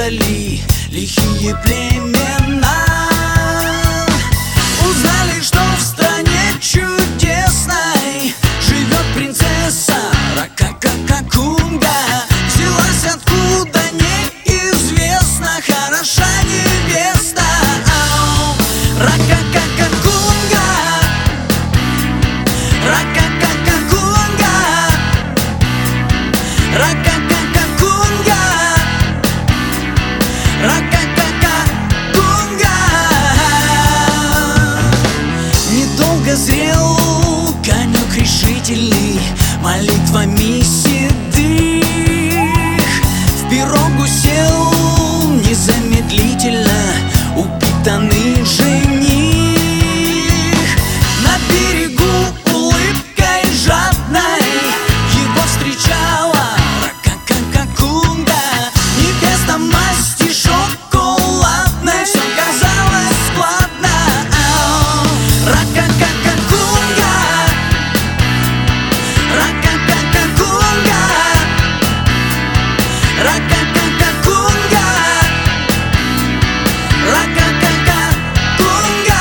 создали лихие племена. Узнали, что в стране чудесной живет принцесса Ракакакакунга. Взялась откуда неизвестно, хороша невеста. Ракакакакунга, Ракакакакунга, Ракакакакунга, Ракакакакунга. Недолго зрел конек решительный молитвами седых. В пирогу сел незамедлительно упитанный жених. На берегу улыбкой жадной его встречала Ракакакакунга. Невеста масти шоколадной, все казалось складно. Ракакакакунга, Ракакакакунга, Ракакакакунга, Ракакакакунга.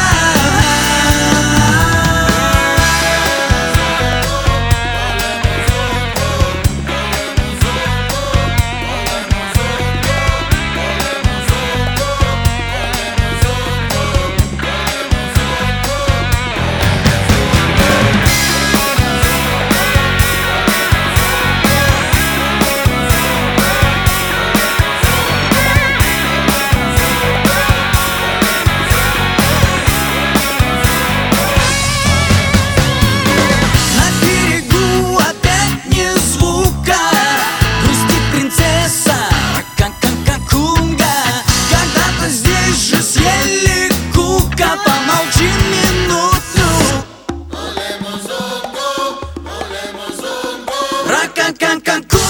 На берегу опять ни звука, грустит принцесса Ракакакакунга. Когда-то здесь же съели кука, помолчи минуту. Ракакакакунга.